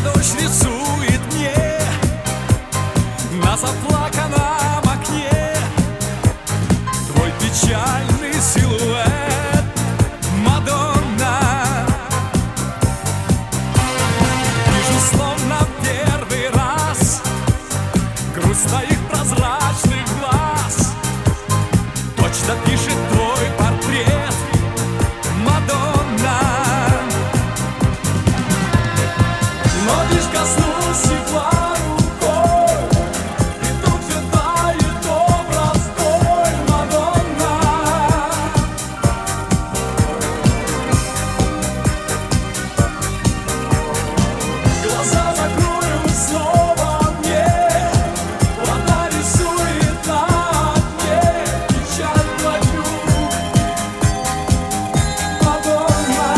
дождь рисует мне на заплаканном окне твой печальный силуэт, Мадонна. Вижу словно первый раз грусть твоих прозрачных глаз, точно пишет твой портрет, Мадонна. Но лишь коснусь стекла рукой, и тут же тает образ твой, Мадонна. Глаза закрою снова мне, вода рисует на окне печаль твою, Мадонна.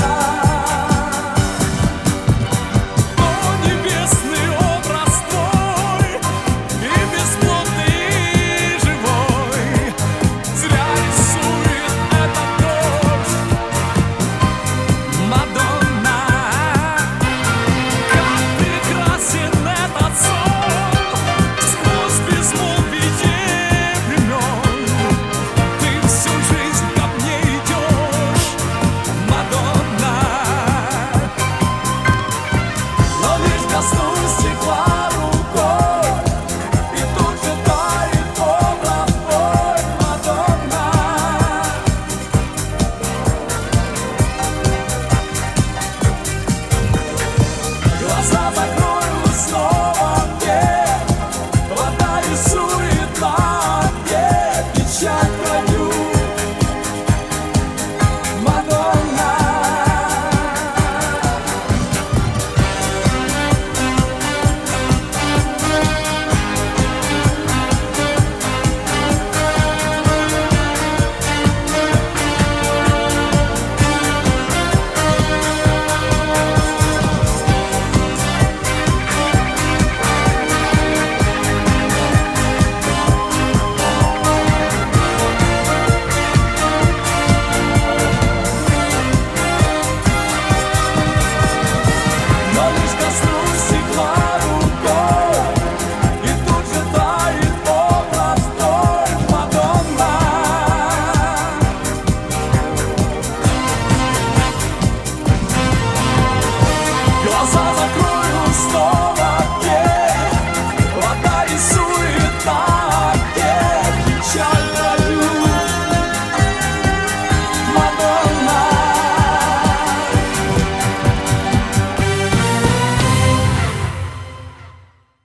О, небесный образ твой, и бесплотный, и живой, зря рисует этот дождь, Мадонна. Как прекрасен этот сон, сквозь безмолвие времен, ты всю жизнь ко мне идешь, Мадонна. Но лишь коснусь стекла